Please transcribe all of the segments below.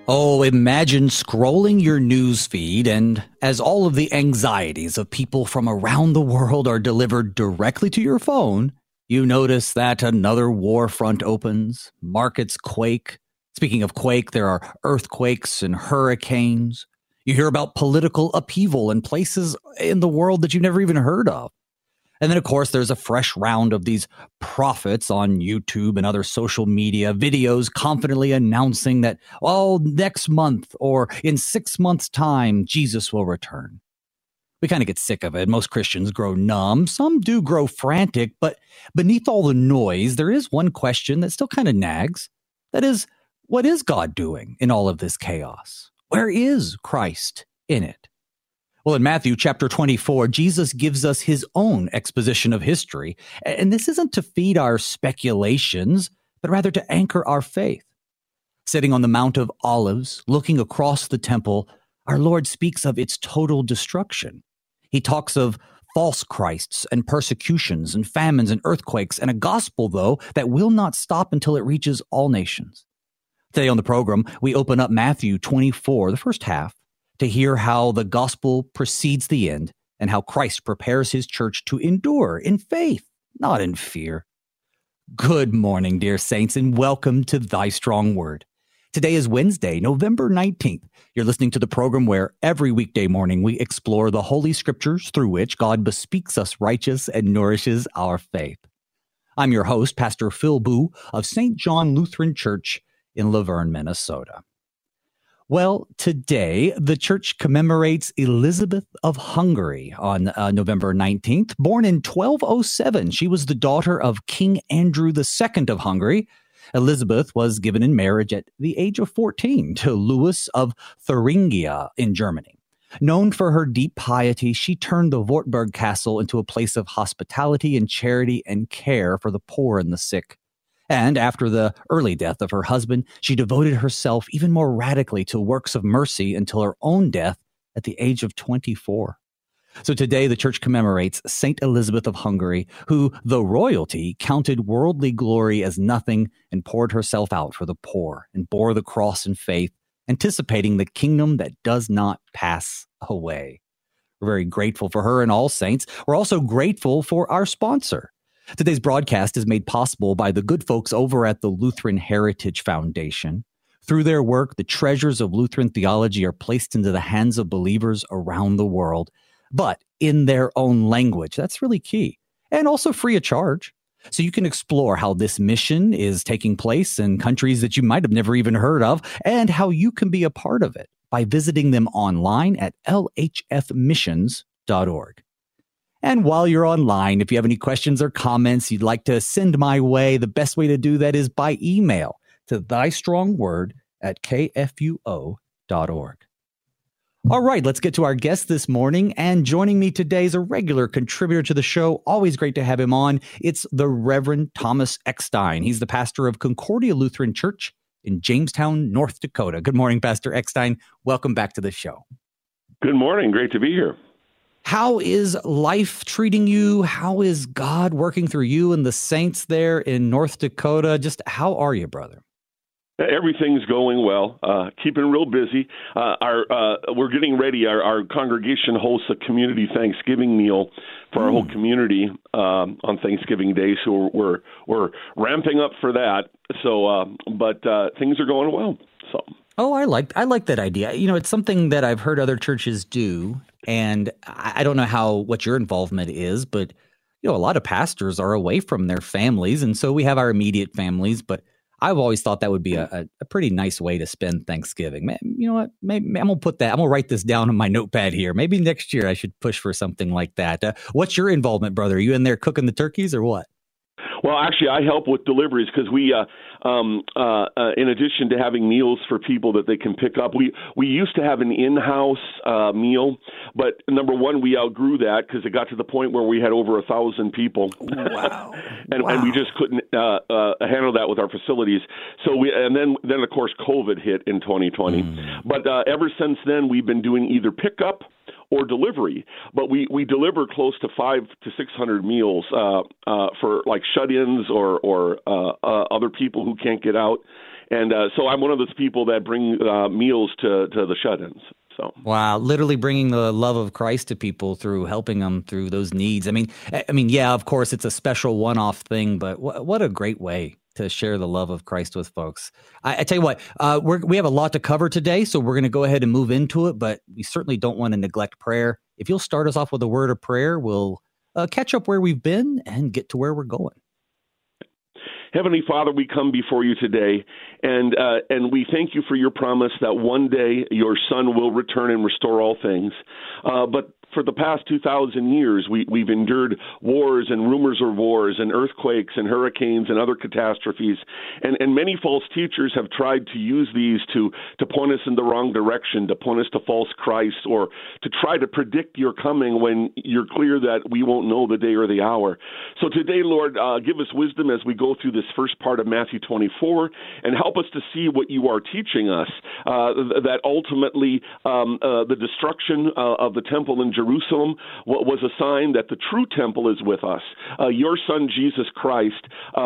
Oh, imagine scrolling your news feed and as all of the anxieties of people from around the world are delivered directly to your phone, you notice that another war front opens, markets quake. Speaking of quake, there are earthquakes and hurricanes. You hear about political upheaval in places in the world that you've never even heard of. And then, of course, there's a fresh round of these prophets on YouTube and other social media videos confidently announcing that, oh, next month or in 6 months' time, Jesus will return. We kind of get sick of it. Most Christians grow numb. Some do grow frantic. But beneath all the noise, there is one question that still kind of nags. That is, what is God doing in all of this chaos? Where is Christ in it? Well, in Matthew chapter 24, Jesus gives us his own exposition of history. And this isn't to feed our speculations, but rather to anchor our faith. Sitting on the Mount of Olives, looking across the temple, our Lord speaks of its total destruction. He talks of false Christs and persecutions and famines and earthquakes, and a gospel, though, that will not stop until it reaches all nations. Today on the program, we open up Matthew 24, the first half, to hear how the gospel precedes the end and how Christ prepares his church to endure in faith, not in fear. Good morning, dear saints, and welcome to Thy Strong Word. Today is Wednesday, November 19th. You're listening to the program where every weekday morning we explore the Holy Scriptures through which God bespeaks us righteous and nourishes our faith. I'm your host, Pastor Phil Boo of St. John Lutheran Church in Laverne, Minnesota. Well, today, the church commemorates Elizabeth of Hungary on November 19th. Born in 1207, she was the daughter of King Andrew II of Hungary. Elizabeth was given in marriage at the age of 14 to Louis of Thuringia in Germany. Known for her deep piety, she turned the Wartburg Castle into a place of hospitality and charity and care for the poor and the sick. And after the early death of her husband, she devoted herself even more radically to works of mercy until her own death at the age of 24. So today the church commemorates Saint Elizabeth of Hungary, who, though royalty, counted worldly glory as nothing and poured herself out for the poor and bore the cross in faith, anticipating the kingdom that does not pass away. We're very grateful for her and all saints. We're also grateful for our sponsor. Today's broadcast is made possible by the good folks over at the Lutheran Heritage Foundation. Through their work, the treasures of Lutheran theology are placed into the hands of believers around the world, but in their own language. That's really key. And also free of charge. So you can explore how this mission is taking place in countries that you might have never even heard of, and how you can be a part of it by visiting them online at lhfmissions.org. And while you're online, if you have any questions or comments you'd like to send my way, the best way to do that is by email to thystrongword@kfuo.org. All right, let's get to our guest this morning. And joining me today is a regular contributor to the show. Always great to have him on. It's the Reverend Thomas Eckstein. He's the pastor of Concordia Lutheran Church in Jamestown, North Dakota. Good morning, Pastor Eckstein. Welcome back to the show. Good morning. Great to be here. How is life treating you? How is God working through you and the saints there in North Dakota? Just how are you, brother? Everything's going well. Keeping real busy. We're getting ready. Our congregation hosts a community Thanksgiving meal for our whole community on Thanksgiving Day. So we're ramping up for that. So, but things are going well. So. Oh, I like that idea. You know, it's something that I've heard other churches do, and I don't know what your involvement is, but you know, a lot of pastors are away from their families, and so we have our immediate families. But I've always thought that would be a pretty nice way to spend Thanksgiving. You know what? Maybe I'm gonna write this down on my notepad here. Maybe next year I should push for something like that. What's your involvement, brother? Are you in there cooking the turkeys or what? Well, actually, I help with deliveries because we, in addition to having meals for people that they can pick up, we used to have an in-house meal, but number one, we outgrew that because it got to the point where we had over 1,000 people. Wow. and we just couldn't handle that with our facilities. So then of course COVID hit in 2020. But ever since then, we've been doing either pickup or delivery, but we deliver close to 500 to 600 meals for like shut-ins or other people who can't get out. And so I'm one of those people that bring meals to the shut-ins. So. Wow, literally bringing the love of Christ to people through helping them through those needs. I mean, yeah, of course, it's a special one-off thing, but what a great way to share the love of Christ with folks. I tell you what, we have a lot to cover today, so we're going to go ahead and move into it, but we certainly don't want to neglect prayer. If you'll start us off with a word of prayer, we'll catch up where we've been and get to where we're going. Heavenly Father, we come before you today, and we thank you for your promise that one day your Son will return and restore all things. But for the past 2,000 years, we've endured wars and rumors of wars and earthquakes and hurricanes and other catastrophes. And many false teachers have tried to use these to point us in the wrong direction, to point us to false Christ, or to try to predict your coming when you're clear that we won't know the day or the hour. So today, Lord, give us wisdom as we go through this first part of Matthew 24 and help us to see what you are teaching us, that ultimately the destruction of the temple in Jerusalem was a sign that the true temple is with us. Your Son, Jesus Christ,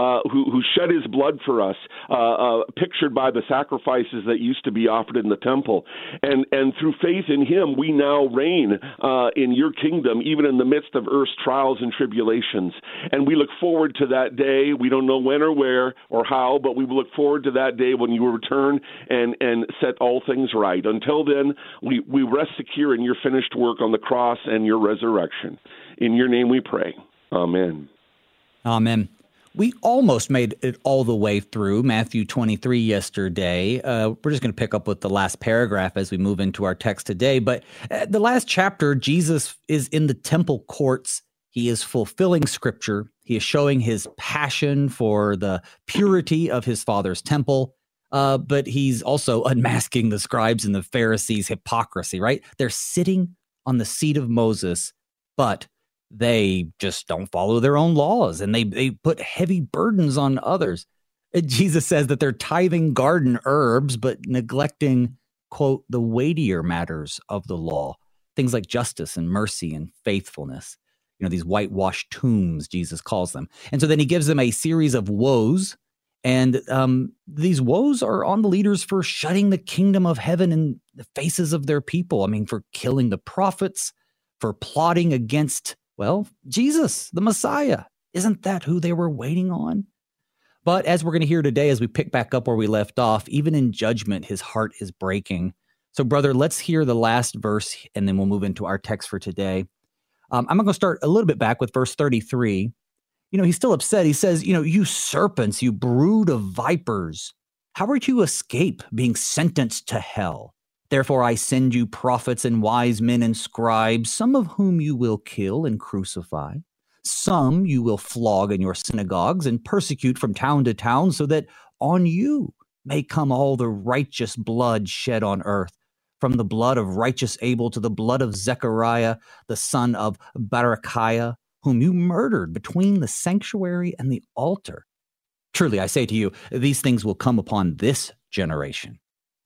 who shed his blood for us, pictured by the sacrifices that used to be offered in the temple. And through faith in him, we now reign in your kingdom, even in the midst of earth's trials and tribulations. And we look forward to that day. We don't know when or where or how, but we will look forward to that day when you will return and set all things right. Until then, we rest secure in your finished work on the cross and your resurrection. In your name we pray. Amen. Amen. We almost made it all the way through Matthew 23 yesterday. We're just going to pick up with the last paragraph as we move into our text today. But the last chapter, Jesus is in the temple courts. He is fulfilling scripture. He is showing his passion for the purity of his Father's temple. But he's also unmasking the scribes and the Pharisees' hypocrisy, right? They're sitting on the seat of Moses, but they just don't follow their own laws, and they put heavy burdens on others. Jesus says that they're tithing garden herbs, but neglecting, quote, the weightier matters of the law, things like justice and mercy and faithfulness. You know, these whitewashed tombs, Jesus calls them. And so then he gives them a series of woes, and these woes are on the leaders for shutting the kingdom of heaven in the faces of their people. I mean, for killing the prophets, for plotting against, well, Jesus, the Messiah. Isn't that who they were waiting on? But as we're going to hear today, as we pick back up where we left off, even in judgment, his heart is breaking. So, brother, let's hear the last verse, and then we'll move into our text for today. I'm going to start a little bit back with verse 33. You know, he's still upset. He says, you serpents, you brood of vipers, how are you escape being sentenced to hell? Therefore, I send you prophets and wise men and scribes, some of whom you will kill and crucify. Some you will flog in your synagogues and persecute from town to town, so that on you may come all the righteous blood shed on earth, from the blood of righteous Abel to the blood of Zechariah, the son of Berechiah, whom you murdered between the sanctuary and the altar. Truly, I say to you, these things will come upon this generation.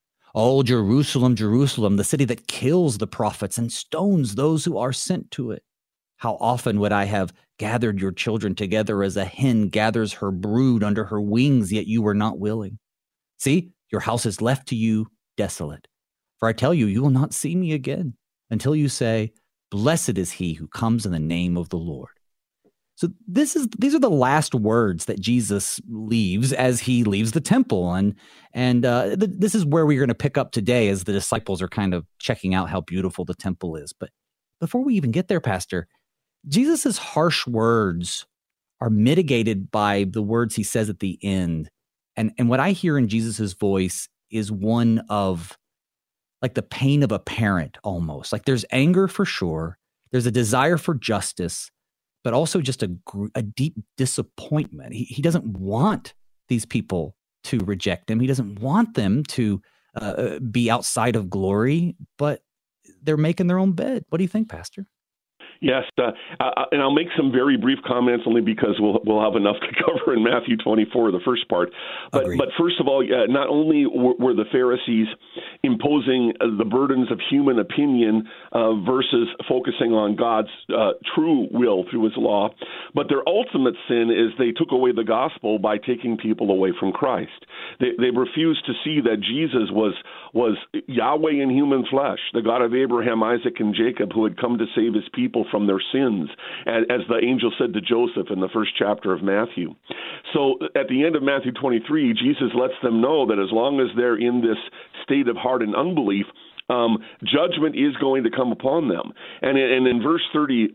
O Jerusalem, Jerusalem, the city that kills the prophets and stones those who are sent to it. How often would I have gathered your children together as a hen gathers her brood under her wings, yet you were not willing. See, your house is left to you desolate. For I tell you, you will not see me again until you say, blessed is he who comes in the name of the Lord. So these are the last words that Jesus leaves as he leaves the temple. And this is where we're going to pick up today as the disciples are kind of checking out how beautiful the temple is. But before we even get there, Pastor, Jesus's harsh words are mitigated by the words he says at the end. And what I hear in Jesus's voice is one of like the pain of a parent almost. Like there's anger for sure. There's a desire for justice, but also just a deep disappointment. He doesn't want these people to reject him. He doesn't want them to be outside of glory, but they're making their own bed. What do you think, Pastor? Yes, and I'll make some very brief comments only because we'll have enough to cover in Matthew 24, the first part. But first of all, not only were the Pharisees imposing the burdens of human opinion versus focusing on God's true will through His law, but their ultimate sin is they took away the gospel by taking people away from Christ. They refused to see that Jesus was Yahweh in human flesh, the God of Abraham, Isaac, and Jacob, who had come to save His people from their sins, as the angel said to Joseph in the first chapter of Matthew. So at the end of Matthew 23, Jesus lets them know that as long as they're in this state of hardened unbelief, judgment is going to come upon them. And in verse 30,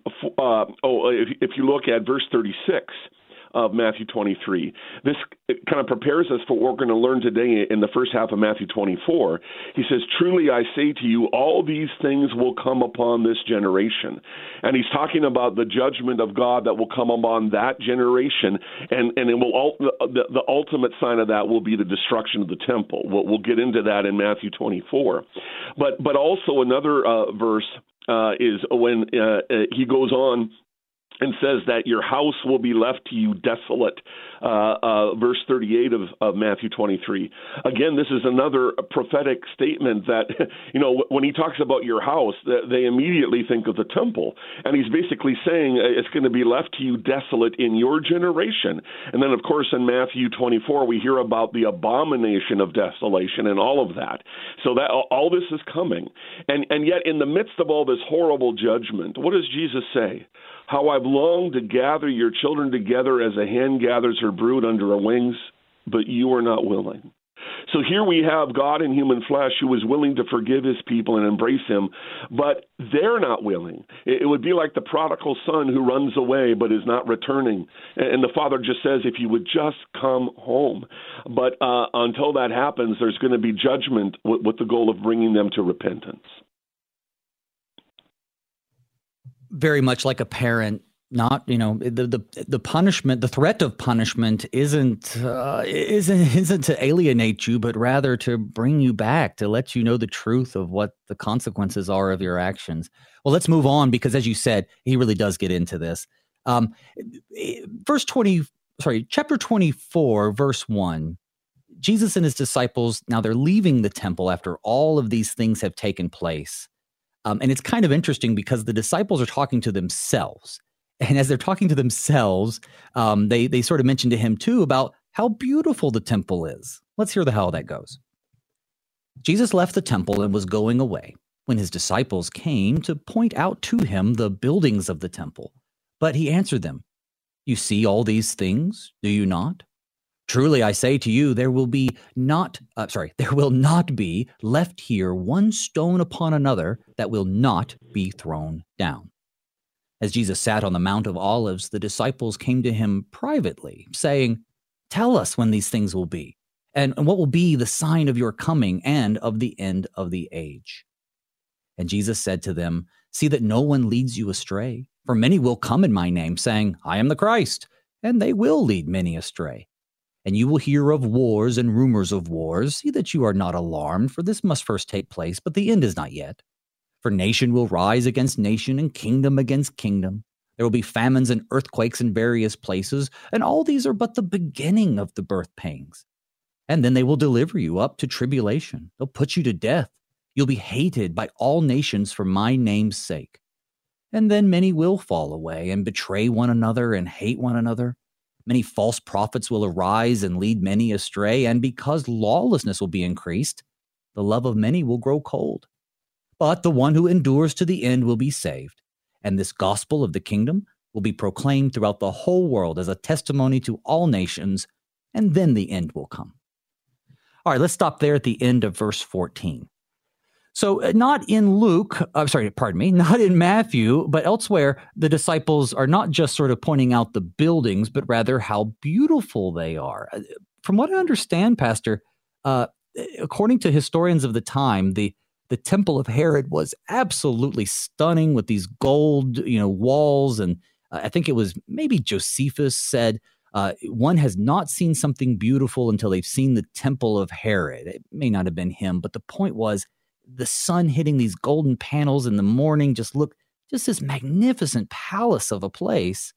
if you look at verse 36 of Matthew 23, this kind of prepares us for what we're going to learn today in the first half of Matthew 24. He says, "Truly I say to you, all these things will come upon this generation." And he's talking about the judgment of God that will come upon that generation, and it will the ultimate sign of that will be the destruction of the temple. We'll get into that in Matthew 24. But also another verse is when he goes on and says that your house will be left to you desolate, verse 38 of Matthew 23. Again, this is another prophetic statement that, when he talks about your house, they immediately think of the temple. And he's basically saying it's going to be left to you desolate in your generation. And then, of course, in Matthew 24, we hear about the abomination of desolation and all of that. So that all this is coming. And yet, in the midst of all this horrible judgment, what does Jesus say? "How I've longed to gather your children together as a hen gathers her brood under her wings, but you are not willing." So here we have God in human flesh who is willing to forgive His people and embrace Him, but they're not willing. It would be like the prodigal son who runs away but is not returning. And the father just says, if you would just come home. But until that happens, there's going to be judgment with the goal of bringing them to repentance. Very much like a parent, not, the punishment, the threat of punishment isn't to alienate you, but rather to bring you back, to let you know the truth of what the consequences are of your actions. Well, let's move on, because as you said, he really does get into this. Chapter 24, verse 1, Jesus and his disciples, now they're leaving the temple after all of these things have taken place. And it's kind of interesting because the disciples are talking to themselves. And as they're talking to themselves, they sort of mention to him, too, about how beautiful the temple is. Let's hear how that goes. Jesus left the temple and was going away when his disciples came to point out to him the buildings of the temple. But he answered them, "You see all these things, do you not? Truly, I say to you, there will not be left here one stone upon another that will not be thrown down." As Jesus sat on the Mount of Olives, the disciples came to him privately, saying, "Tell us when these things will be, and what will be the sign of your coming and of the end of the age." And Jesus said to them, "See that no one leads you astray, for many will come in my name, saying, 'I am the Christ,' and they will lead many astray. And you will hear of wars and rumors of wars. See that you are not alarmed, for this must first take place, but the end is not yet. For nation will rise against nation and kingdom against kingdom. There will be famines and earthquakes in various places, and all these are but the beginning of the birth pangs. And then they will deliver you up to tribulation. They'll put you to death. You'll be hated by all nations for my name's sake. And then many will fall away and betray one another and hate one another. Many false prophets will arise and lead many astray, and because lawlessness will be increased, the love of many will grow cold. But the one who endures to the end will be saved, and this gospel of the kingdom will be proclaimed throughout the whole world as a testimony to all nations, and then the end will come." All right, let's stop there at the end of verse 14. So not in not in Matthew, but elsewhere, the disciples are not just sort of pointing out the buildings, but rather how beautiful they are. From what I understand, Pastor, according to historians of the time, the Temple of Herod was absolutely stunning with these gold, walls. And I think it was maybe Josephus said, one has not seen something beautiful until they've seen the Temple of Herod. It may not have been him, but the point was, the sun hitting these golden panels in the morning just looked just this magnificent palace of a place.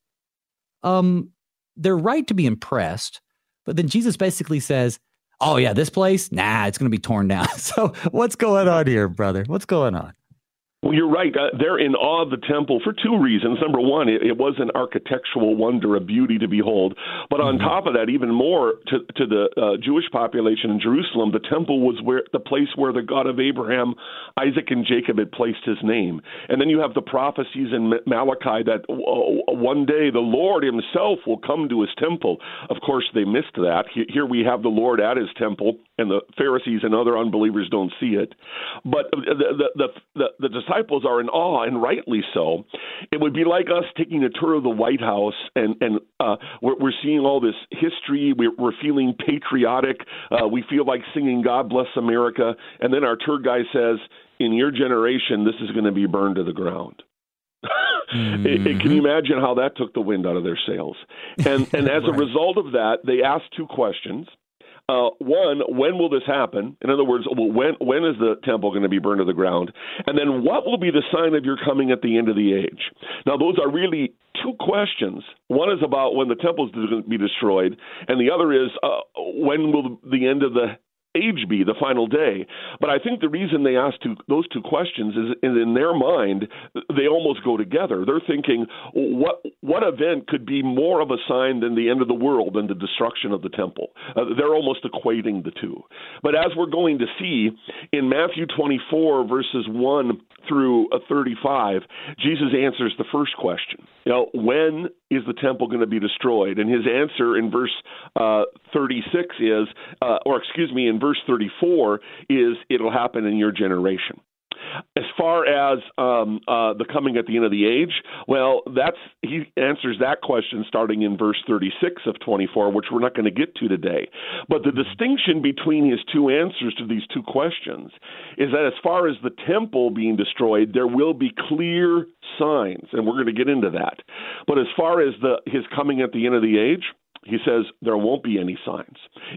They're right to be impressed, but then Jesus basically says, oh yeah, this place, nah, it's going to be torn down. So what's going on here, brother? What's going on? Well, you're right. They're in awe of the temple for two reasons. Number one, it was an architectural wonder, a beauty to behold. But on top of that, even more to the Jewish population in Jerusalem, the temple was the place where the God of Abraham, Isaac, and Jacob had placed his name. And then you have the prophecies in Malachi that one day the Lord himself will come to his temple. Of course, they missed that. Here we have the Lord at his temple, and the Pharisees and other unbelievers don't see it. But the disciples are in awe, and rightly so. It would be like us taking a tour of the White House, and we're seeing all this history. We're feeling patriotic. We feel like singing "God Bless America," and then our tour guide says, "In your generation, this is going to be burned to the ground." Can you imagine how that took the wind out of their sails? And as a result of that, they asked two questions. One, when will this happen? In other words, when is the temple going to be burned to the ground? And then what will be the sign of your coming at the end of the age? Now, those are really two questions. One is about when the temple is going to be destroyed, and the other is when will the end of the age be, the final day. But I think the reason they asked those two questions is in their mind, they almost go together. They're thinking, what event could be more of a sign than the end of the world and the destruction of the temple? They're almost equating the two. But as we're going to see in Matthew 24, verses 1 through 35, Jesus answers the first question. When is the temple going to be destroyed? And his answer in verse 36 is, in verse 34 is, it'll happen in your generation. As far as the coming at the end of the age, well, he answers that question starting in verse 36 of 24, which we're not going to get to today. But the distinction between his two answers to these two questions is that as far as the temple being destroyed, there will be clear signs, and we're going to get into that. But as far as his coming at the end of the age, he says there won't be any signs.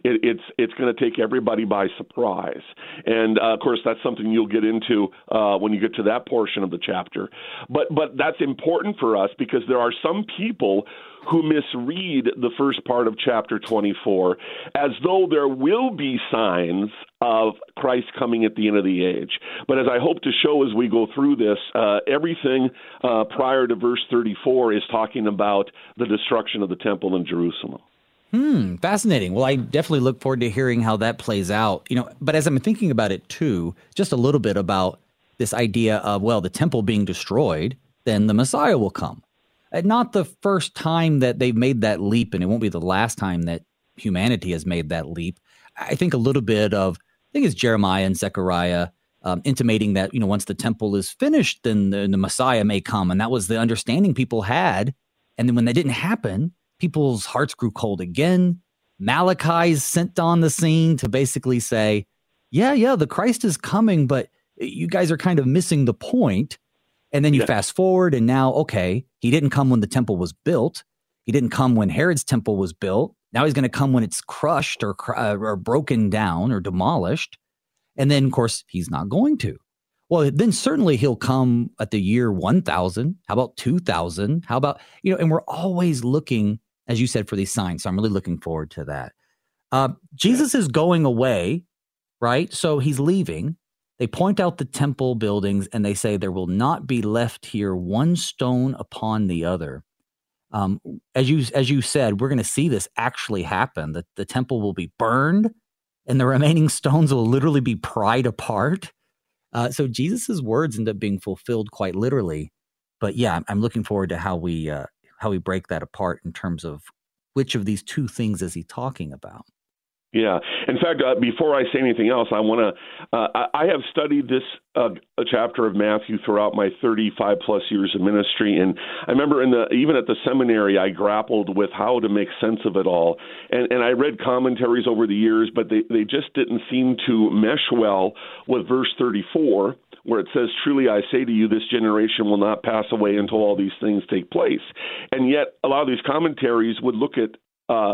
It's going to take everybody by surprise. And, of course, that's something you'll get into when you get to that portion of the chapter. But that's important for us because there are some people who misread the first part of chapter 24 as though there will be signs of Christ coming at the end of the age. But as I hope to show as we go through this, everything prior to verse 34 is talking about the destruction of the temple in Jerusalem. Fascinating. Well, I definitely look forward to hearing how that plays out. But as I'm thinking about it too, just a little bit about this idea of, the temple being destroyed, then the Messiah will come. Not the first time that they've made that leap, and it won't be the last time that humanity has made that leap. I think a little bit of, it's Jeremiah and Zechariah intimating that, once the temple is finished, then the Messiah may come. And that was the understanding people had. And then when that didn't happen, people's hearts grew cold again. Malachi is sent on the scene to basically say, the Christ is coming, but you guys are kind of missing the point. And then you fast forward, and now, he didn't come when the temple was built. He didn't come when Herod's temple was built. Now he's going to come when it's crushed or broken down or demolished. And then, of course, he's not going to. Well, then certainly he'll come at the year 1000. How about 2000? How about, and we're always looking, as you said, for these signs. So I'm really looking forward to that. Jesus is going away, right? So he's leaving. They point out the temple buildings and they say there will not be left here one stone upon the other. As you said, we're going to see this actually happen. The temple will be burned and the remaining stones will literally be pried apart. So Jesus's words end up being fulfilled quite literally. But yeah, I'm looking forward to how we break that apart in terms of which of these two things is he talking about. Yeah. In fact, before I say anything else, I want to. I have studied this a chapter of Matthew throughout my 35 plus years of ministry, and I remember even at the seminary, I grappled with how to make sense of it all, and I read commentaries over the years, but they just didn't seem to mesh well with verse 34. Where it says, truly I say to you, this generation will not pass away until all these things take place. And yet, a lot of these commentaries would look at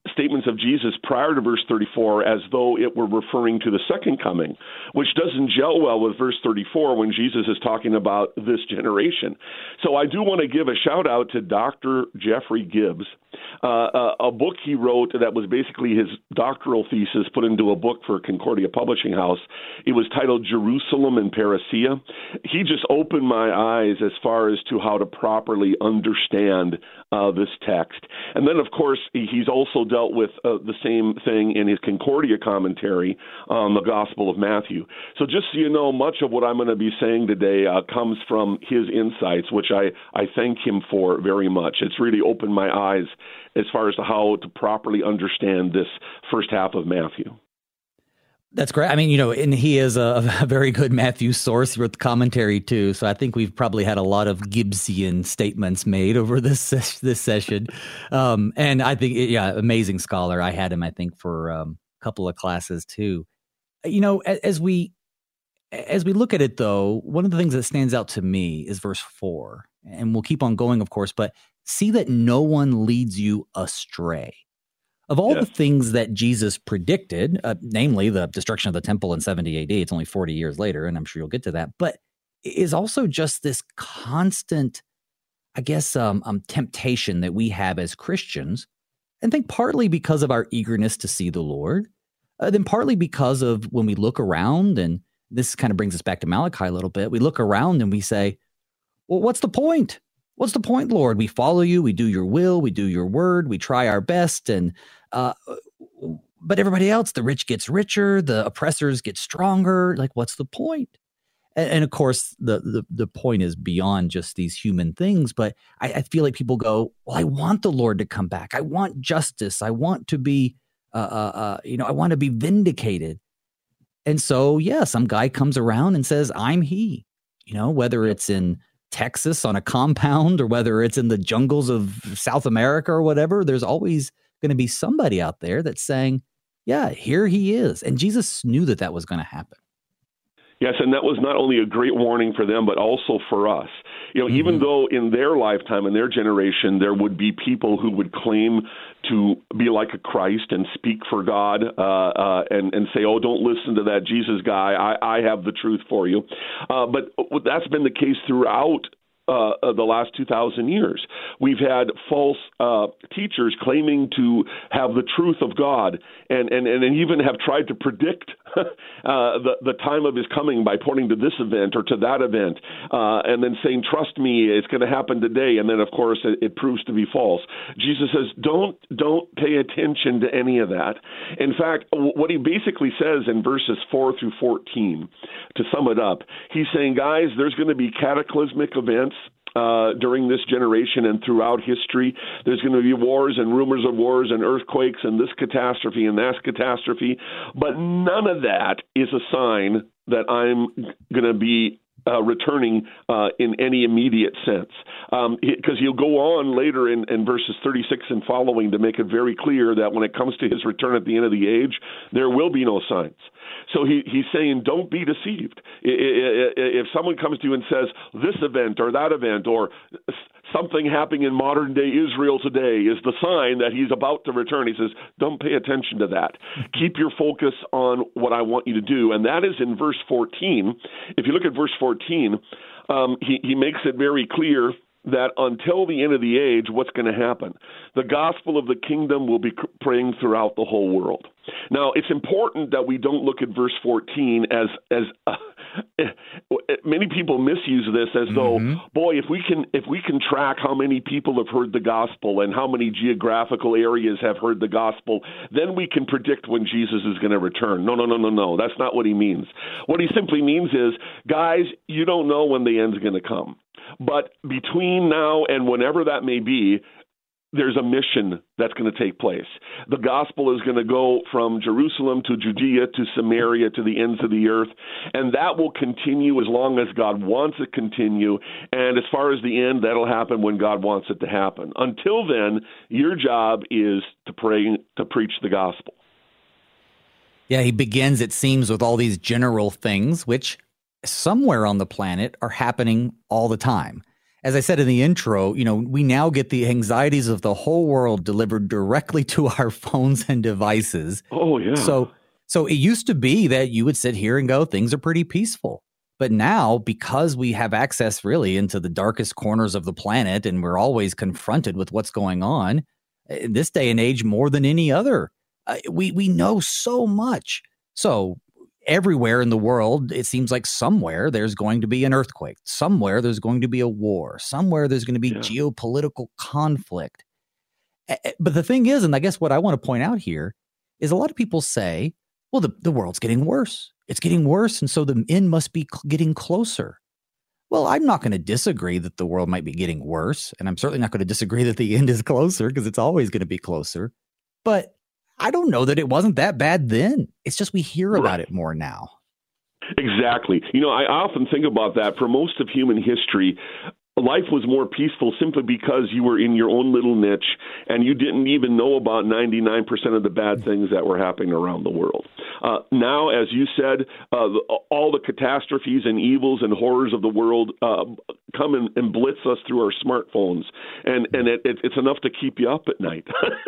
statements of Jesus prior to verse 34 as though it were referring to the second coming, which doesn't gel well with verse 34 when Jesus is talking about this generation. So I do want to give a shout out to Dr. Jeffrey Gibbs, a book he wrote that was basically his doctoral thesis put into a book for Concordia Publishing House. It was titled Jerusalem and Parousia. He just opened my eyes as far as to how to properly understand this text. And then, of course, he's also dealt with the same thing in his Concordia commentary on the Gospel of Matthew. So just so you know, much of what I'm going to be saying today comes from his insights, which I thank him for very much. It's really opened my eyes as far as to how to properly understand this first half of Matthew. That's great. I mean, and he is a very good Matthew source. He wrote the commentary too. So I think we've probably had a lot of Gibbsian statements made over this session. And I think, amazing scholar. I had him, I think, for a couple of classes too. As we look at it though, one of the things that stands out to me is verse 4, and we'll keep on going, of course, but see that no one leads you astray. Of all the things that Jesus predicted, namely the destruction of the temple in 70 AD, it's only 40 years later, and I'm sure you'll get to that, but is also just this constant, I guess, temptation that we have as Christians, and I think partly because of our eagerness to see the Lord, then partly because of when we look around, and this kind of brings us back to Malachi a little bit, we look around and we say, well, what's the point? What's the point, Lord? We follow you, we do your will, we do your word, we try our best, and but everybody else, the rich gets richer, the oppressors get stronger. Like, what's the point? And of course, the point is beyond just these human things. But I feel like people go, well, I want the Lord to come back. I want justice. I want to be, I want to be vindicated. And so, some guy comes around and says, I'm he. Whether it's in Texas on a compound or whether it's in the jungles of South America or whatever, there's always going to be somebody out there that's saying, yeah, here he is. And Jesus knew that was going to happen. Yes, and that was not only a great warning for them, but also for us. Even though in their lifetime, in their generation, there would be people who would claim to be like a Christ and speak for God and say, oh, don't listen to that Jesus guy. I have the truth for you. But that's been the case throughout the last 2,000 years. We've had false teachers claiming to have the truth of God and even have tried to predict the time of his coming by pointing to this event or to that event and then saying, trust me, it's going to happen today. And then, of course, it proves to be false. Jesus says, don't pay attention to any of that. In fact, what he basically says in verses 4 through 14, to sum it up, he's saying, guys, there's going to be cataclysmic events during this generation and throughout history. There's going to be wars and rumors of wars and earthquakes and this catastrophe and that catastrophe. But none of that is a sign that I'm going to be returning in any immediate sense. Because he'll go on later in verses 36 and following to make it very clear that when it comes to his return at the end of the age, there will be no signs. So he's saying, don't be deceived. If someone comes to you and says this event or that event or something happening in modern day Israel today is the sign that he's about to return, he says, don't pay attention to that. Keep your focus on what I want you to do. And that is in verse 14. If you look at verse 14, he makes it very clear that until the end of the age, what's going to happen? The gospel of the kingdom will be praying throughout the whole world. Now, it's important that we don't look at verse 14 as many people misuse this as though, boy, if we can track how many people have heard the gospel and how many geographical areas have heard the gospel, then we can predict when Jesus is going to return. No. That's not what he means. What he simply means is, guys, you don't know when the end's going to come. But between now and whenever that may be, there's a mission that's going to take place. The gospel is going to go from Jerusalem to Judea to Samaria to the ends of the earth, and that will continue as long as God wants it to continue. And as far as the end, that'll happen when God wants it to happen. Until then, your job is to pray, to preach the gospel. Yeah, he begins, it seems, with all these general things, which somewhere on the planet are happening all the time. As I said in the intro, we now get the anxieties of the whole world delivered directly to our phones and devices. Oh, yeah. So it used to be that you would sit here and go, things are pretty peaceful. But now, because we have access really into the darkest corners of the planet and we're always confronted with what's going on, in this day and age more than any other, we know so much. So everywhere in the world, it seems like somewhere there's going to be an earthquake. Somewhere there's going to be a war. Somewhere there's going to be geopolitical conflict. But the thing is, and I guess what I want to point out here is a lot of people say, well, the world's getting worse. It's getting worse. And so the end must be getting closer. Well, I'm not going to disagree that the world might be getting worse. And I'm certainly not going to disagree that the end is closer because it's always going to be closer. But I don't know that it wasn't that bad then. It's just we hear about it more now. Exactly. I often think about that. For most of human history, life was more peaceful simply because you were in your own little niche and you didn't even know about 99% of the bad things that were happening around the world. Now, as you said, all the catastrophes and evils and horrors of the world come and blitz us through our smartphones, and it's enough to keep you up at night.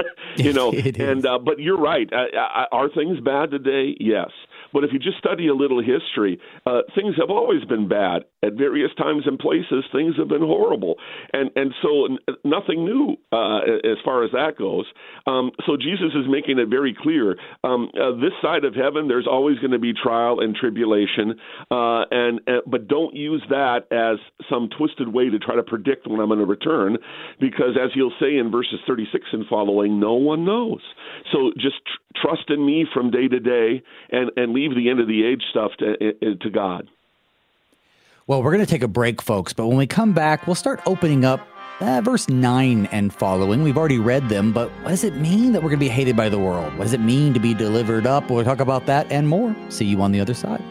But you're right. Are things bad today? Yes. But if you just study a little history, things have always been bad. At various times and places, things have been horrible. And so nothing new as far as that goes. So Jesus is making it very clear. This side of heaven, there's always going to be trial and tribulation. But don't use that as some twisted way to try to predict when I'm going to return, because as he'll say in verses 36 and following, no one knows. So just trust in me from day to day and leave the end of the age stuff to God. Well, we're going to take a break, folks, but when we come back, we'll start opening up verse 9 and following. We've already read them, but what does it mean that we're going to be hated by the world? What does it mean to be delivered up? We'll talk about that and more. See you on the other side.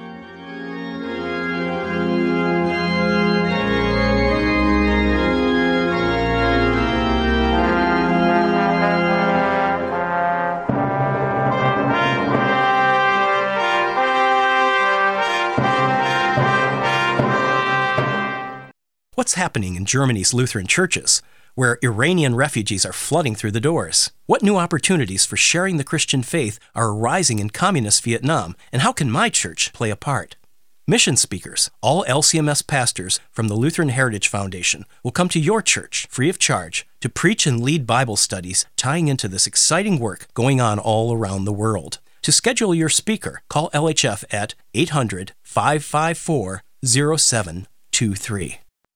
What's happening in Germany's Lutheran churches, where Iranian refugees are flooding through the doors? What new opportunities for sharing the Christian faith are arising in communist Vietnam, and how can my church play a part? Mission speakers, all LCMS pastors from the Lutheran Heritage Foundation, will come to your church free of charge to preach and lead Bible studies tying into this exciting work going on all around the world. To schedule your speaker, call LHF at 800-554-0723.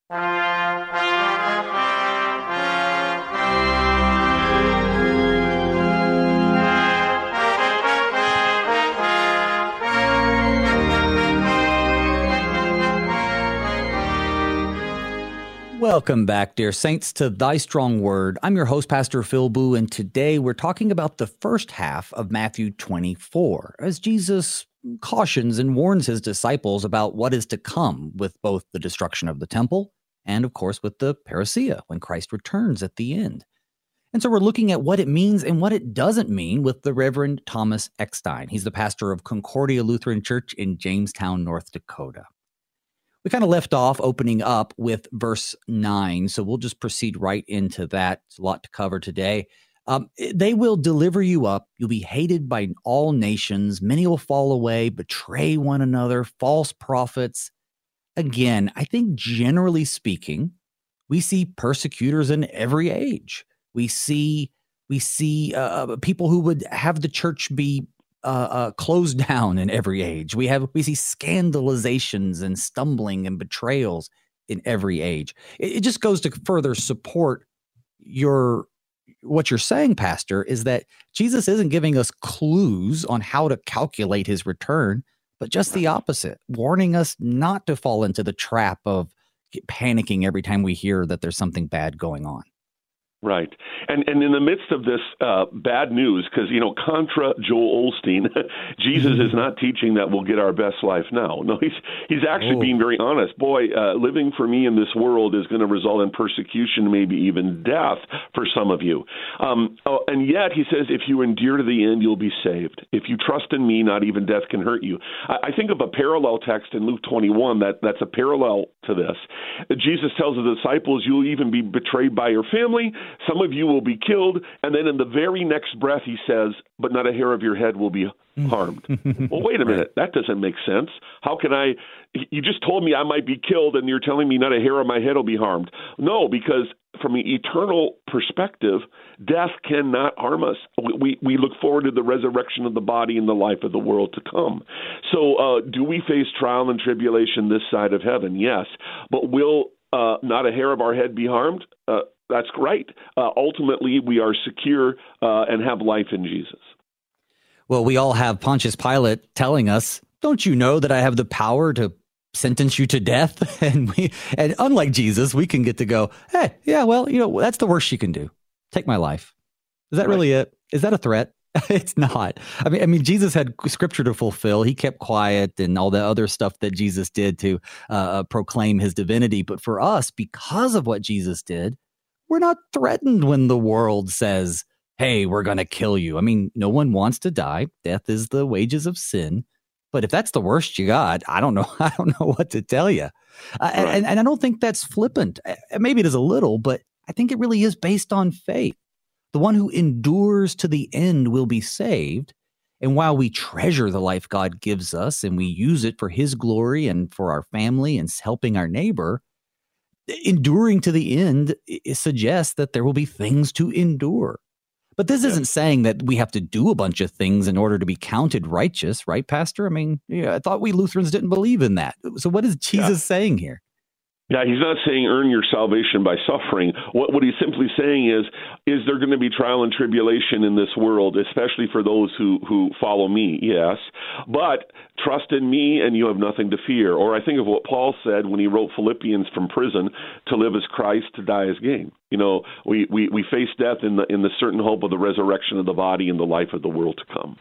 Welcome back, dear saints, to Thy Strong Word. I'm your host, Pastor Phil Boo, and today we're talking about the first half of Matthew 24, as Jesus cautions and warns his disciples about what is to come with both the destruction of the temple and, of course, with the parousia, when Christ returns at the end. And so we're looking at what it means and what it doesn't mean with the Reverend Thomas Eckstein. He's the pastor of Concordia Lutheran Church in Jamestown, North Dakota. We kind of left off opening up with verse 9, so we'll just proceed right into that. It's a lot to cover today. They will deliver you up. You'll be hated by all nations. Many will fall away, betray one another, false prophets. Again, I think generally speaking, we see persecutors in every age. We see people who would have the church be closed down in every age. We see scandalizations and stumbling and betrayals in every age. It just goes to further support what you're saying, Pastor, is that Jesus isn't giving us clues on how to calculate his return, but just the opposite, warning us not to fall into the trap of panicking every time we hear that there's something bad going on. Right. And in the midst of this bad news, because, contra Joel Osteen, Jesus is not teaching that we'll get our best life now. No, he's actually being very honest. Boy, living for me in this world is going to result in persecution, maybe even death for some of you. And yet, he says, if you endure to the end, you'll be saved. If you trust in me, not even death can hurt you. I think of a parallel text in Luke 21 that's a parallel to this. Jesus tells the disciples, you'll even be betrayed by your family. Some of you will be killed. And then in the very next breath, he says, but not a hair of your head will be harmed. Well, wait a minute. That doesn't make sense. How can you just told me I might be killed and you're telling me not a hair of my head will be harmed. No, because from an eternal perspective, death cannot harm us. We look forward to the resurrection of the body and the life of the world to come. So do we face trial and tribulation this side of heaven? Yes. But will not a hair of our head be harmed? That's right. Ultimately, we are secure and have life in Jesus. Well, we all have Pontius Pilate telling us, don't you know that I have the power to sentence you to death? And unlike Jesus, we can get to go, hey, yeah, well, that's the worst you can do. Take my life. Is that really it? Is that a threat? It's not. I mean, Jesus had scripture to fulfill. He kept quiet and all the other stuff that Jesus did to proclaim his divinity. But for us, because of what Jesus did, we're not threatened when the world says, hey, we're going to kill you. I mean, no one wants to die. Death is the wages of sin. But if that's the worst you got, I don't know. I don't know what to tell you. And I don't think that's flippant. Maybe it is a little, but I think it really is based on faith. The one who endures to the end will be saved. And while we treasure the life God gives us and we use it for his glory and for our family and helping our neighbor, enduring to the end suggests that there will be things to endure. But this isn't saying that we have to do a bunch of things in order to be counted righteous, right, Pastor? I mean, I thought we Lutherans didn't believe in that. So what is Jesus saying here? Yeah, he's not saying earn your salvation by suffering. What he's simply saying is there going to be trial and tribulation in this world, especially for those who follow me? Yes. But trust in me and you have nothing to fear. Or I think of what Paul said when he wrote Philippians from prison, to live as Christ, to die as gain. We face death in the certain hope of the resurrection of the body and the life of the world to come.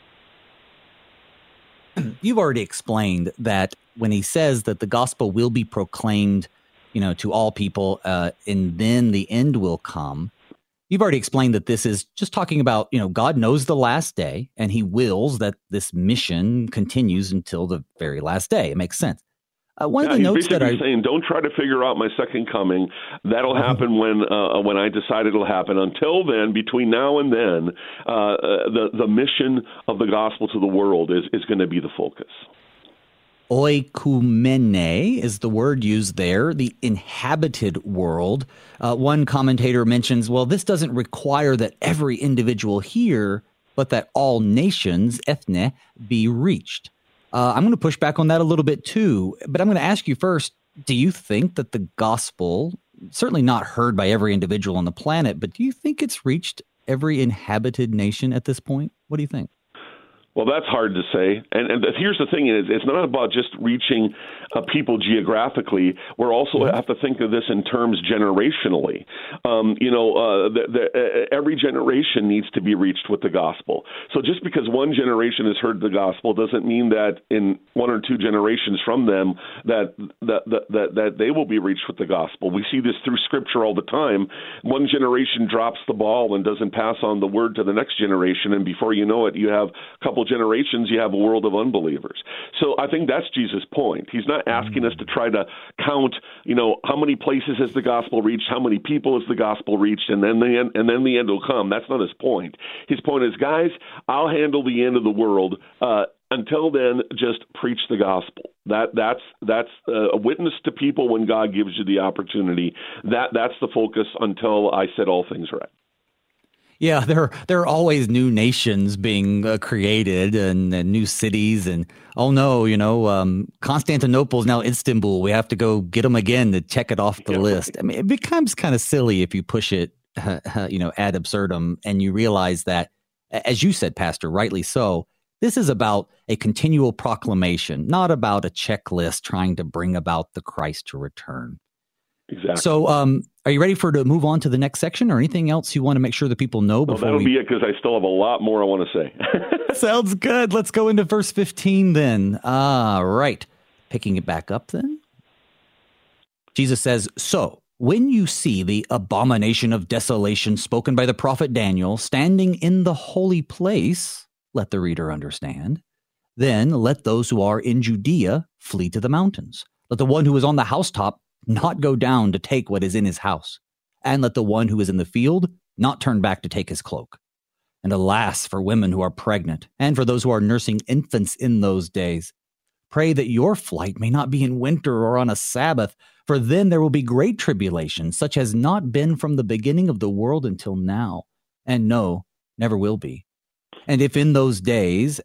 You've already explained that when he says that the gospel will be proclaimed, to all people, and then the end will come. You've already explained that this is just talking about, God knows the last day and he wills that this mission continues until the very last day. It makes sense. One of the notes that he's saying, don't try to figure out my second coming. That'll happen when I decide it'll happen. Until then, between now and then, the mission of the gospel to the world is going to be the focus. Oikumene is the word used there, the inhabited world. One commentator mentions, well, this doesn't require that every individual here, but that all nations, ethne, be reached. I'm going to push back on that a little bit too, but I'm going to ask you first, do you think that the gospel, certainly not heard by every individual on the planet, but do you think it's reached every inhabited nation at this point? What do you think? Well, that's hard to say. And here's the thing is, it's not about just reaching people geographically. We're also have to think of this in terms generationally. Every generation needs to be reached with the gospel. So just because one generation has heard the gospel doesn't mean that in one or two generations from them that they will be reached with the gospel. We see this through Scripture all the time. One generation drops the ball and doesn't pass on the word to the next generation, and before you know it, you have a couple generations, you have a world of unbelievers. So I think that's Jesus' point. He's not asking us to try to count, how many places has the gospel reached, how many people has the gospel reached, and then the end will come. That's not his point. His point is, guys, I'll handle the end of the world. Until then, just preach the gospel. That's a witness to people when God gives you the opportunity. That's the focus until I set all things right. Yeah, there are always new nations being created and new cities. And, Constantinople is now Istanbul. We have to go get them again to check it off the list. I mean, it becomes kind of silly if you push it, ad absurdum, and you realize that, as you said, Pastor, rightly so, this is about a continual proclamation, not about a checklist trying to bring about the Christ to return. Exactly. So are you ready to move on to the next section, or anything else you want to make sure that people know before that'll be it, because I still have a lot more I want to say. Sounds good. Let's go into verse 15 then. All right. Picking it back up then. Jesus says, "So when you see the abomination of desolation spoken by the prophet Daniel standing in the holy place," let the reader understand, "then let those who are in Judea flee to the mountains. Let the one who is on the housetop not go down to take what is in his house. And let the one who is in the field not turn back to take his cloak. And alas for women who are pregnant, and for those who are nursing infants in those days. Pray that your flight may not be in winter or on a Sabbath, for then there will be great tribulation, such as not been from the beginning of the world until now, and no, never will be. And if those days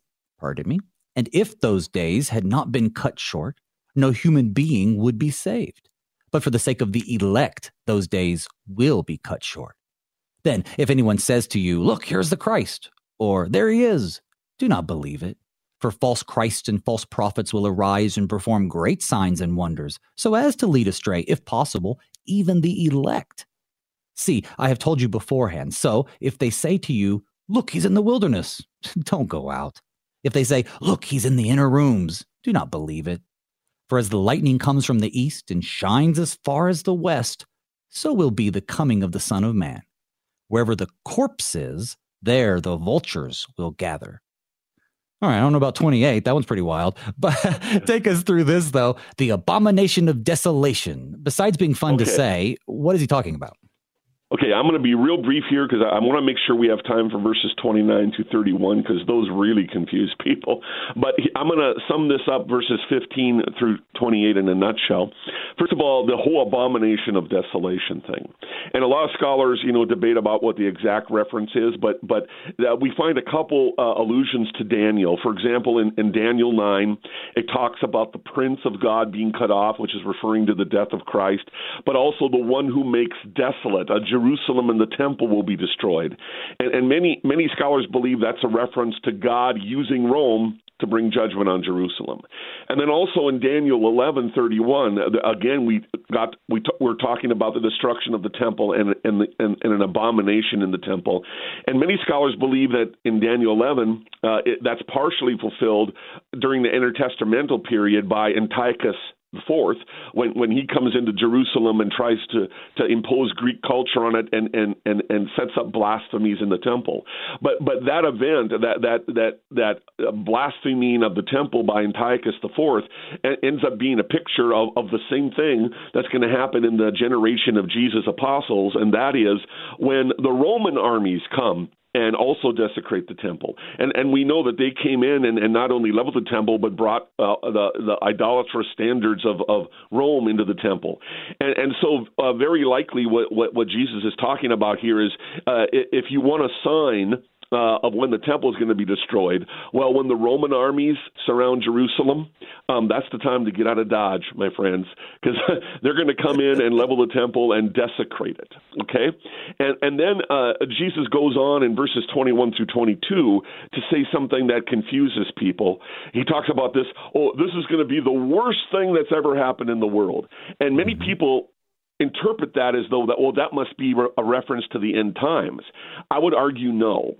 had not been cut short, no human being would be saved. But for the sake of the elect, those days will be cut short. Then, if anyone says to you, 'Look, here's the Christ,' or 'There he is,' do not believe it. For false Christs and false prophets will arise and perform great signs and wonders, so as to lead astray, if possible, even the elect. See, I have told you beforehand. So, if they say to you, 'Look, he's in the wilderness,' don't go out. If they say, 'Look, he's in the inner rooms,' do not believe it. For as the lightning comes from the east and shines as far as the west, so will be the coming of the Son of Man. Wherever the corpse is, there the vultures will gather." All right, I don't know about 28. That one's pretty wild. But take us through this, though. The abomination of desolation. Besides being fun to say, what is he talking about? Okay, I'm going to be real brief here because I want to make sure we have time for verses 29 to 31 because those really confuse people. But I'm going to sum this up, verses 15 through 28 in a nutshell. First of all, the whole abomination of desolation thing. And a lot of scholars, debate about what the exact reference is, but we find a couple allusions to Daniel. For example, in Daniel 9, it talks about the prince of God being cut off, which is referring to the death of Christ, but also the one who makes desolate, Jerusalem and the temple will be destroyed. And many scholars believe that's a reference to God using Rome to bring judgment on Jerusalem. And then also in Daniel 11:31, again, we're talking about the destruction of the temple and an abomination in the temple. And many scholars believe that in Daniel 11, that's partially fulfilled during the intertestamental period by Antiochus IV, when he comes into Jerusalem and tries to impose Greek culture on it and sets up blasphemies in the temple. But that event, that blaspheming of the temple by Antiochus IV ends up being a picture of the same thing that's going to happen in the generation of Jesus' apostles, and that is when the Roman armies come and also desecrate the temple. And we know that they came in and not only leveled the temple, but brought the idolatrous standards of Rome into the temple. And so very likely what Jesus is talking about here is if you want a sign of when the temple is going to be destroyed, well, when the Roman armies surround Jerusalem, that's the time to get out of Dodge, my friends, because they're going to come in and level the temple and desecrate it, okay? And then Jesus goes on in verses 21 through 22 to say something that confuses people. He talks about this is going to be the worst thing that's ever happened in the world. And many people interpret that as though that must be a reference to the end times. I would argue no.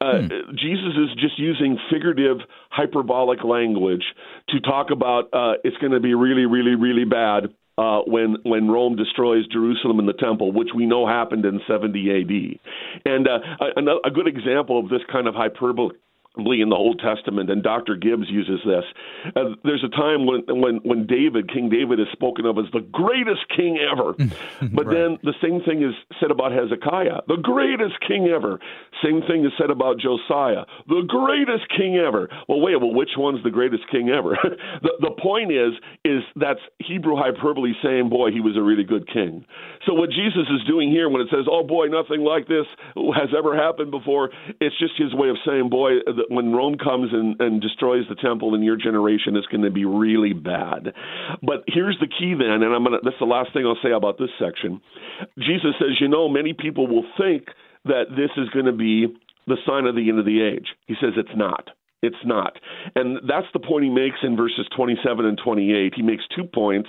Jesus is just using figurative, hyperbolic language to talk about it's going to be really, really, really bad when Rome destroys Jerusalem and the temple, which we know happened in 70 A.D. And a good example of this kind of hyperbole in the Old Testament, and Dr. Gibbs uses this. There's a time when King David is spoken of as the greatest king ever. But right. Then the same thing is said about Hezekiah, the greatest king ever. Same thing is said about Josiah, the greatest king ever. Well, which one's the greatest king ever? The point is that's Hebrew hyperbole saying, boy, he was a really good king. So what Jesus is doing here when it says, oh boy, nothing like this has ever happened before, it's just his way of saying, boy, when Rome comes and destroys the temple in your generation, it's going to be really bad. But here's the key then, and that's the last thing I'll say about this section. Jesus says, many people will think that this is going to be the sign of the end of the age. He says it's not. It's not. And that's the point he makes in verses 27 and 28. He makes 2 points.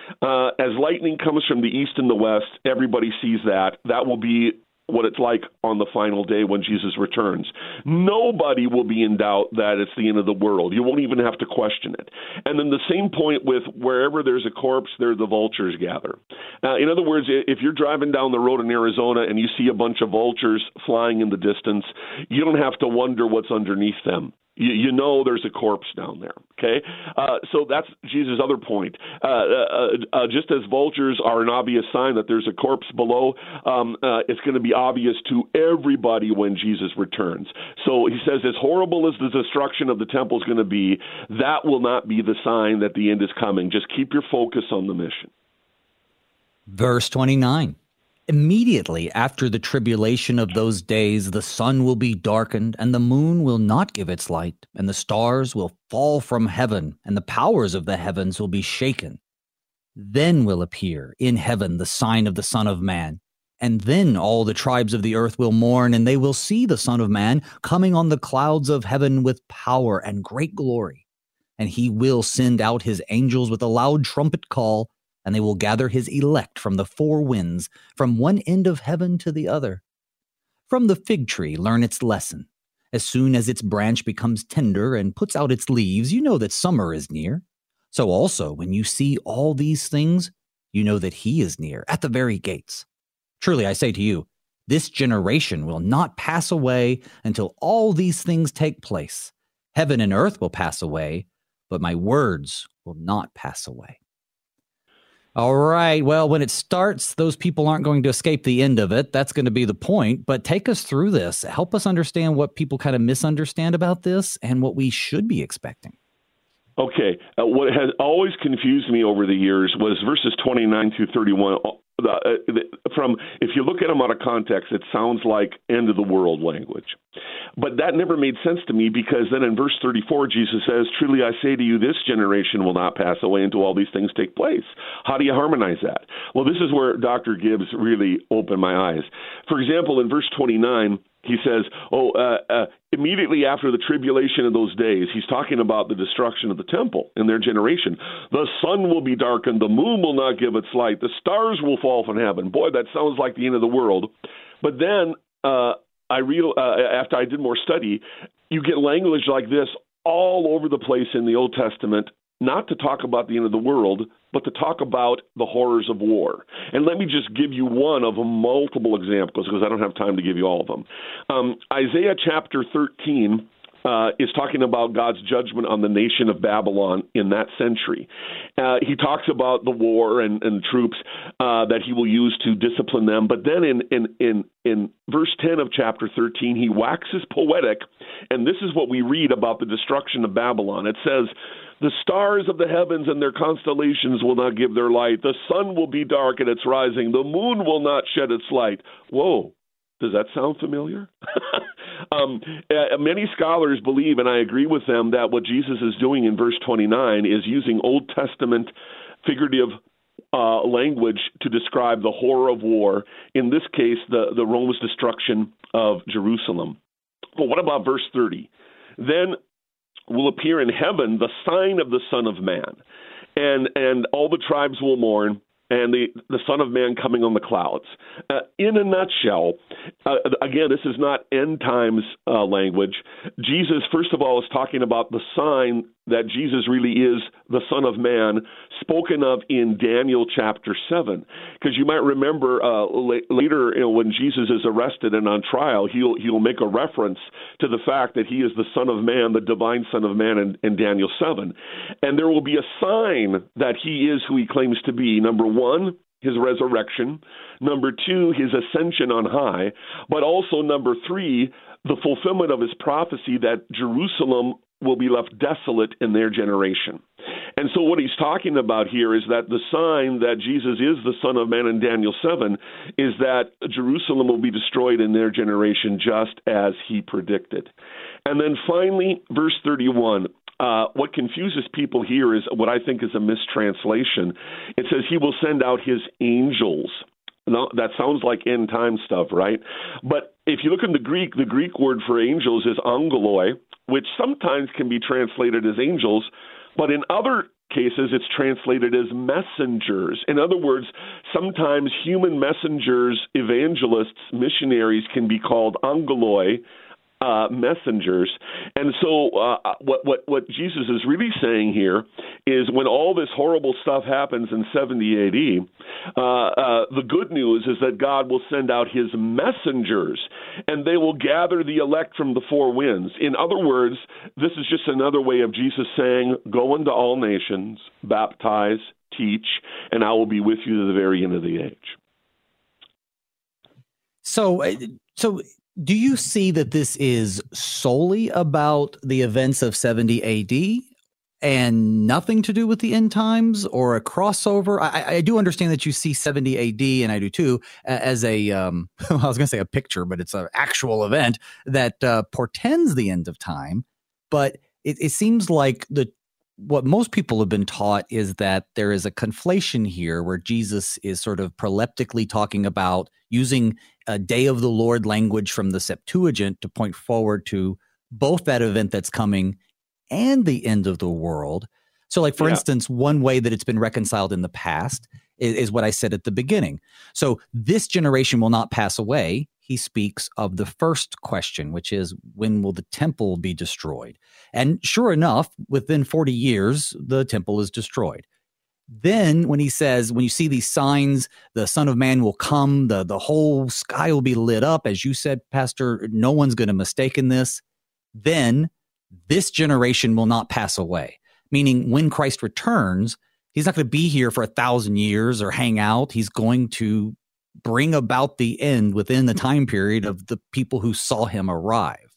As lightning comes from the east and the west, everybody sees that. That will be what it's like on the final day when Jesus returns. Nobody will be in doubt that it's the end of the world. You won't even have to question it. And then the same point with wherever there's a corpse, there the vultures gather. In other words, if you're driving down the road in Arizona and you see a bunch of vultures flying in the distance, you don't have to wonder what's underneath them. You know there's a corpse down there, okay? So that's Jesus' other point. Just as vultures are an obvious sign that there's a corpse below, it's going to be obvious to everybody when Jesus returns. So he says, as horrible as the destruction of the temple is going to be, that will not be the sign that the end is coming. Just keep your focus on the mission. Verse 29. Immediately after the tribulation of those days, the sun will be darkened, and the moon will not give its light, and the stars will fall from heaven, and the powers of the heavens will be shaken. Then will appear in heaven the sign of the Son of Man, and then all the tribes of the earth will mourn, and they will see the Son of Man coming on the clouds of heaven with power and great glory. And he will send out his angels with a loud trumpet call, and they will gather his elect from the four winds, from one end of heaven to the other. From the fig tree learn its lesson. As soon as its branch becomes tender and puts out its leaves, you know that summer is near. So also, when you see all these things, you know that he is near, at the very gates. Truly, I say to you, this generation will not pass away until all these things take place. Heaven and earth will pass away, but my words will not pass away. All right. Well, when it starts, those people aren't going to escape the end of it. That's going to be the point. But take us through this. Help us understand what people kind of misunderstand about this and what we should be expecting. Okay. What has always confused me over the years was verses 29 through 31. If you look at them out of context, it sounds like end of the world language. But that never made sense to me, because then in verse 34, Jesus says, truly I say to you, this generation will not pass away until all these things take place. How do you harmonize that? Well, this is where Dr. Gibbs really opened my eyes. For example, in verse 29, he says, immediately after the tribulation of those days, he's talking about the destruction of the temple in their generation. The sun will be darkened, the moon will not give its light, the stars will fall from heaven. Boy, that sounds like the end of the world. But then after I did more study, you get language like this all over the place in the Old Testament, not to talk about the end of the world, but to talk about the horrors of war. And let me just give you one of multiple examples, because I don't have time to give you all of them. Isaiah chapter 13 is talking about God's judgment on the nation of Babylon in that century. He talks about the war and troops that he will use to discipline them. But then in verse 10 of chapter 13, he waxes poetic, and this is what we read about the destruction of Babylon. It says, the stars of the heavens and their constellations will not give their light. The sun will be dark at its rising. The moon will not shed its light. Whoa. Does that sound familiar? Many scholars believe, and I agree with them, that what Jesus is doing in verse 29 is using Old Testament figurative language to describe the horror of war, in this case, the Rome's destruction of Jerusalem. But what about verse 30? Then will appear in heaven the sign of the Son of Man, and all the tribes will mourn, and the Son of Man coming on the clouds. In a nutshell, again, this is not end times language. Jesus, first of all, is talking about the sign that Jesus really is the Son of Man, spoken of in Daniel chapter 7. Because you might remember later, when Jesus is arrested and on trial, he'll make a reference to the fact that he is the Son of Man, the divine Son of Man in Daniel 7. And there will be a sign that he is who he claims to be. Number one, his resurrection. Number two, his ascension on high. But also, number three, the fulfillment of his prophecy that Jerusalem will be left desolate in their generation. And so what he's talking about here is that the sign that Jesus is the Son of Man in Daniel 7 is that Jerusalem will be destroyed in their generation, just as he predicted. And then finally, verse 31, what confuses people here is what I think is a mistranslation. It says he will send out his angels. Now, that sounds like end time stuff, right? But if you look in the Greek word for angels is angeloi, which sometimes can be translated as angels, but in other cases it's translated as messengers. In other words, sometimes human messengers, evangelists, missionaries can be called angeloi, messengers. And so what Jesus is really saying here is when all this horrible stuff happens in 70 AD, the good news is that God will send out his messengers, and they will gather the elect from the four winds. In other words, this is just another way of Jesus saying, go into all nations, baptize, teach, and I will be with you to the very end of the age. So do you see that this is solely about the events of 70 AD and nothing to do with the end times, or a crossover? I do understand that you see 70 AD, and I do too, as a, I was going to say a picture, but it's an actual event that portends the end of time. But it seems like what most people have been taught is that there is a conflation here where Jesus is sort of proleptically talking about using a day of the Lord language from the Septuagint to point forward to both that event that's coming and the end of the world. So like, for instance, one way that it's been reconciled in the past is what I said at the beginning. So this generation will not pass away. He speaks of the first question, which is, when will the temple be destroyed? And sure enough, within 40 years, the temple is destroyed. Then when he says, when you see these signs, the Son of Man will come, the whole sky will be lit up, as you said, Pastor, no one's going to mistake in this. Then this generation will not pass away. Meaning when Christ returns, he's not going to be here for 1,000 years or hang out. He's going to bring about the end within the time period of the people who saw him arrive.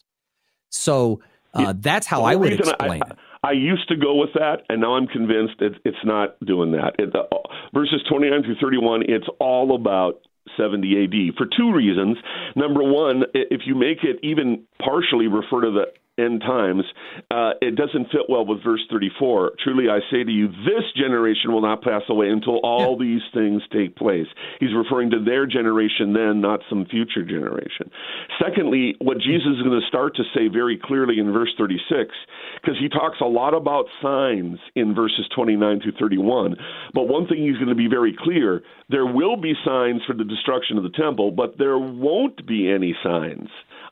So that's how I would explain it. I used to go with that, and now I'm convinced it's not doing that. Verses 29 through 31, it's all about 70 AD for two reasons. Number one, if you make it even partially refer to the end times, it doesn't fit well with verse 34. Truly I say to you, this generation will not pass away until all these things take place. He's referring to their generation then, not some future generation. Secondly, what Jesus is going to start to say very clearly in verse 36, because he talks a lot about signs in verses 29 through 31, but one thing he's going to be very clear, there will be signs for the destruction of the temple, but there won't be any signs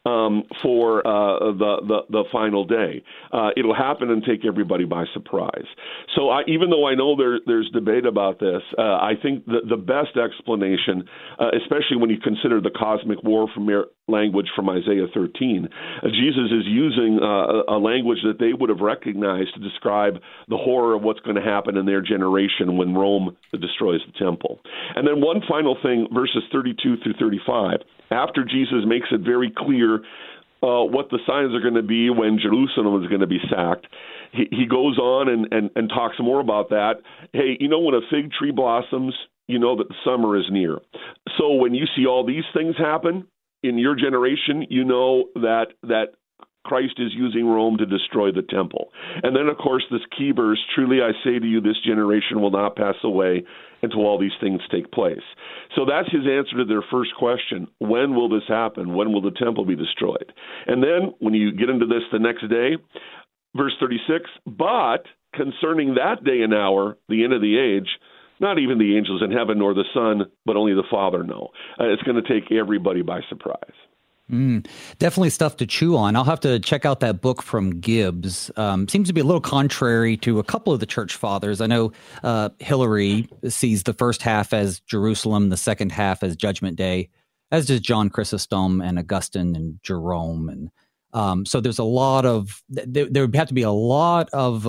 for the final day. It'll happen and take everybody by surprise. So even though I know there's debate about this, I think the best explanation, especially when you consider the cosmic warfare language from Isaiah 13, Jesus is using a language that they would have recognized to describe the horror of what's going to happen in their generation when Rome destroys the temple. And then one final thing, verses 32 through 35, after Jesus makes it very clear what the signs are going to be when Jerusalem is going to be sacked, he goes on and talks more about that. Hey, when a fig tree blossoms, you know that the summer is near. So when you see all these things happen in your generation, you know that Christ is using Rome to destroy the temple. And then, of course, this key verse, truly I say to you, this generation will not pass away until all these things take place. So that's his answer to their first question. When will this happen? When will the temple be destroyed? And then when you get into this the next day, verse 36, but concerning that day and hour, the end of the age, not even the angels in heaven nor the Son, but only the Father know. It's going to take everybody by surprise. Definitely stuff to chew on. I'll have to check out that book from Gibbs. Seems to be a little contrary to a couple of the church fathers. I know Hilary sees the first half as Jerusalem, the second half as Judgment Day, as does John Chrysostom and Augustine and Jerome. And so there's a lot of, there would have to be a lot of,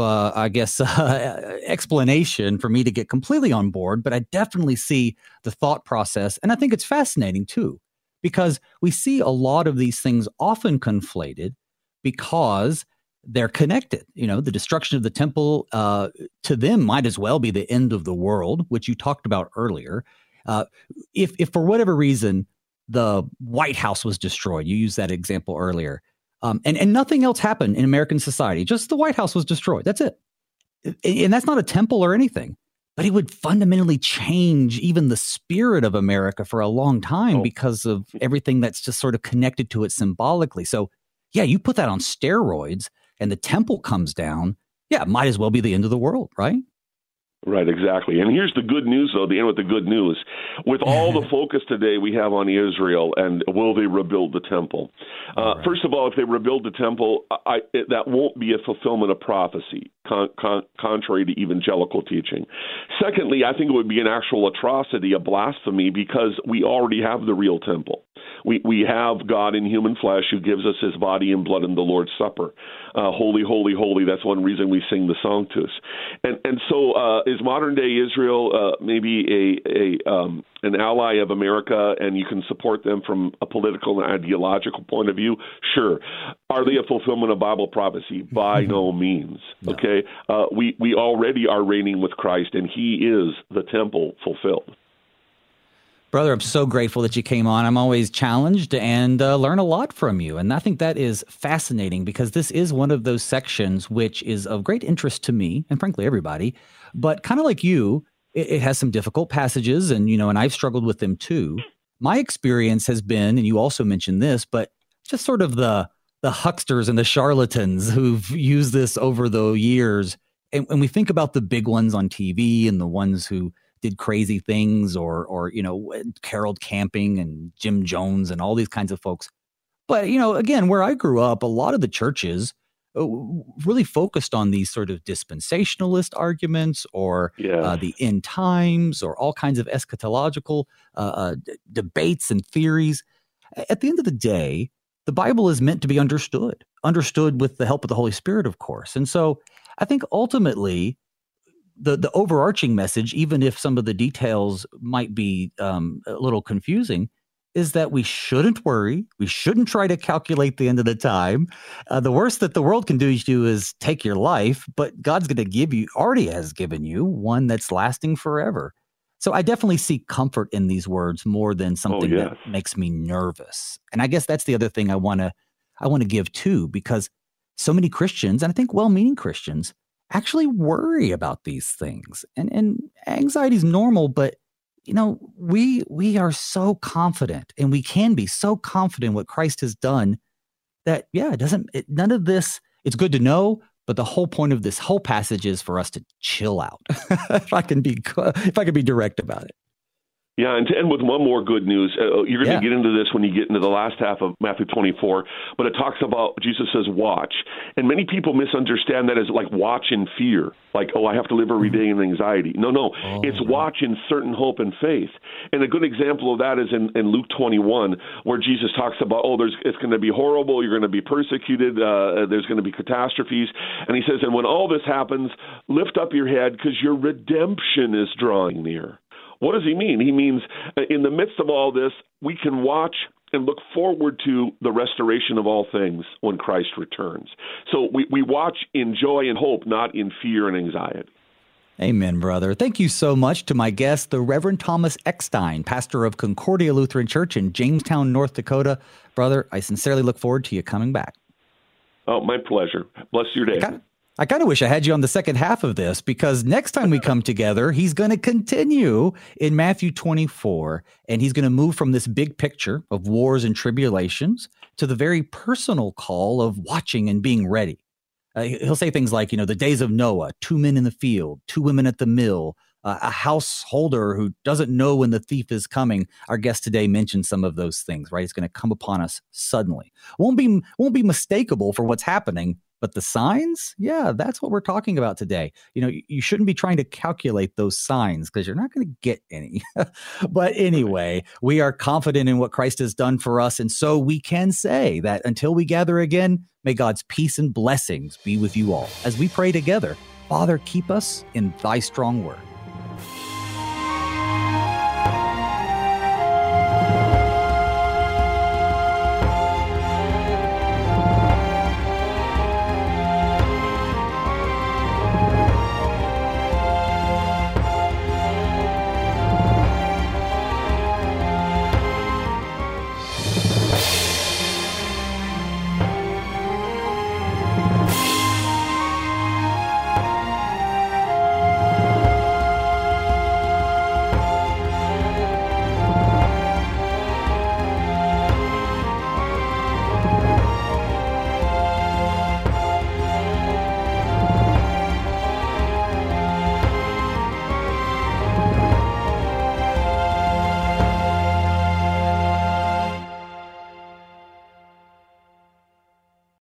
explanation for me to get completely on board. But I definitely see the thought process. And I think it's fascinating, too, because we see a lot of these things often conflated because they're connected. The destruction of the temple to them might as well be the end of the world, which you talked about earlier. If for whatever reason the White House was destroyed, you used that example earlier, and nothing else happened in American society, just the White House was destroyed. That's it. And that's not a temple or anything. but it would fundamentally change even the spirit of America for a long time because of everything that's just sort of connected to it symbolically. So, yeah, you put that on steroids and the temple comes down. Yeah, it might as well be the end of the world, right? Right, exactly. And here's the good news, though, the end with the good news. With all the focus today we have on Israel and will they rebuild the temple? Right. First of all, if they rebuild the temple, that won't be a fulfillment of prophecy, contrary to evangelical teaching. Secondly, I think it would be an actual atrocity, a blasphemy, because we already have the real temple. We have God in human flesh who gives us his body and blood in the Lord's Supper. Holy, holy, holy. That's one reason we sing the Sanctus. And so is modern-day Israel maybe an ally of America, and you can support them from a political and ideological point of view? Sure. Are they a fulfillment of Bible prophecy? By no means. No. Okay? We already are reigning with Christ, and he is the temple fulfilled. Brother, I'm so grateful that you came on. I'm always challenged and learn a lot from you. And I think that is fascinating because this is one of those sections which is of great interest to me and frankly everybody. But kind of like you, it has some difficult passages and, and I've struggled with them too. My experience has been, and you also mentioned this, but just sort of the hucksters and the charlatans who've used this over the years. And we think about the big ones on TV and the ones who did crazy things or Carol Camping and Jim Jones and all these kinds of folks. But, again, where I grew up, a lot of the churches really focused on these sort of dispensationalist arguments or the end times or all kinds of eschatological debates and theories. At the end of the day, the Bible is meant to be understood with the help of the Holy Spirit, of course. And so I think ultimately, the overarching message, even if some of the details might be a little confusing, is that we shouldn't worry. We shouldn't try to calculate the end of the time. The worst that the world can do to you is take your life, but God's going to give you, already has given you, one that's lasting forever. So I definitely see comfort in these words more than something that makes me nervous. And I guess that's the other thing I want to give too, because so many Christians, and I think well-meaning Christians, actually worry about these things. And anxiety is normal, but we are so confident, and we can be so confident in what Christ has done that none of this, it's good to know, but the whole point of this whole passage is for us to chill out. if I can be direct about it. Yeah, and to end with one more good news, you're going to get into this when you get into the last half of Matthew 24, but it talks about, Jesus says, watch. And many people misunderstand that as like watch in fear, like, I have to live every day in anxiety. No, it's watch in certain hope and faith. And a good example of that is in Luke 21, where Jesus talks about, it's going to be horrible, you're going to be persecuted, there's going to be catastrophes. And he says, and when all this happens, lift up your head because your redemption is drawing near. What does he mean? He means in the midst of all this, we can watch and look forward to the restoration of all things when Christ returns. So we watch in joy and hope, not in fear and anxiety. Amen, brother. Thank you so much to my guest, the Reverend Thomas Eckstein, pastor of Concordia Lutheran Church in Jamestown, North Dakota. Brother, I sincerely look forward to you coming back. Oh, my pleasure. Bless your day. I kind of wish I had you on the second half of this, because next time we come together, he's going to continue in Matthew 24, and he's going to move from this big picture of wars and tribulations to the very personal call of watching and being ready. He'll say things like, the days of Noah, 2 men in the field, 2 women at the mill, a householder who doesn't know when the thief is coming. Our guest today mentioned some of those things, right? It's going to come upon us suddenly. Won't be mistakable for what's happening. But the signs, that's what we're talking about today. You shouldn't be trying to calculate those signs because you're not going to get any. But anyway, we are confident in what Christ has done for us. And so we can say that until we gather again, may God's peace and blessings be with you all. As we pray together, Father, keep us in thy strong word.